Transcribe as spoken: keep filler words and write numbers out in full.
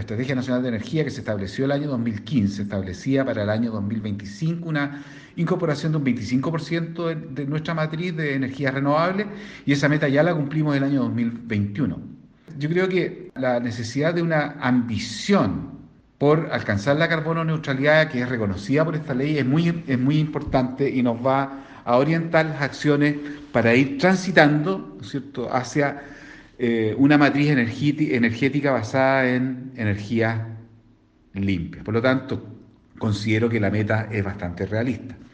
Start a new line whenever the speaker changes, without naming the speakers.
Estrategia Nacional de Energía que se estableció el año dos mil quince, establecía para el año dos mil veinticinco una incorporación de un veinticinco por ciento de, de nuestra matriz de energías renovables, y esa meta ya la cumplimos el año dos mil veintiuno. Yo creo que la necesidad de una ambición por alcanzar la carbono neutralidad que es reconocida por esta ley es muy, es muy importante y nos va a orientar las acciones para ir transitando, ¿no es cierto?, hacia eh, una matriz energética basada en energías limpias. Por lo tanto, considero que la meta es bastante realista.